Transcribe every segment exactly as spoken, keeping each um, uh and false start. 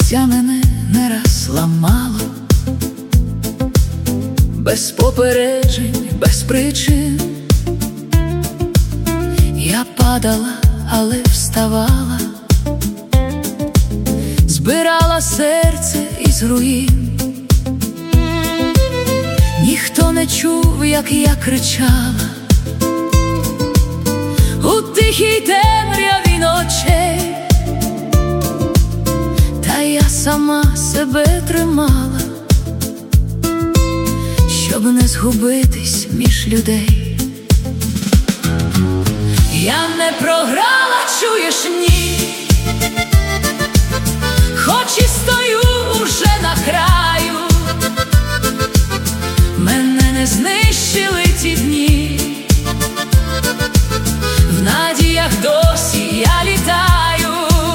Життя мене не раз ламало, без попереджень, без причин. Я падала, але вставала, збирала серце із руїн. Ніхто не чув, як я кричала у тихій темряві ночей, та я сама себе тримала, щоб не згубитись між людей. Я не програла, чуєш, ні, хоч і стою уже на краю. Мене не знищили ті дні, в надіях досі я літаю.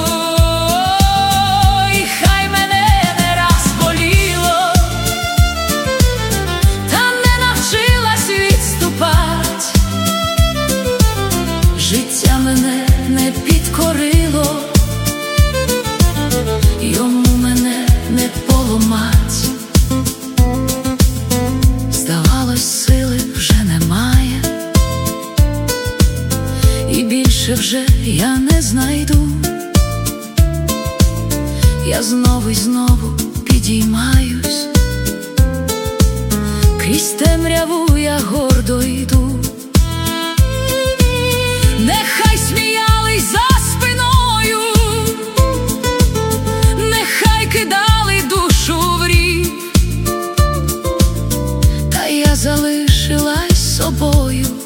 І хай мене не раз боліло, та не навчилась відступать. Життя мене не підкорило, йому мене не поламать. Здавалось, сили вже немає, і більше вже я не знайду. Я знову й знову підіймаюсь, крізь темряву я гордо йду. Нехай сміялись за спиною, нехай кидали душу в рів, та я залишилась собою.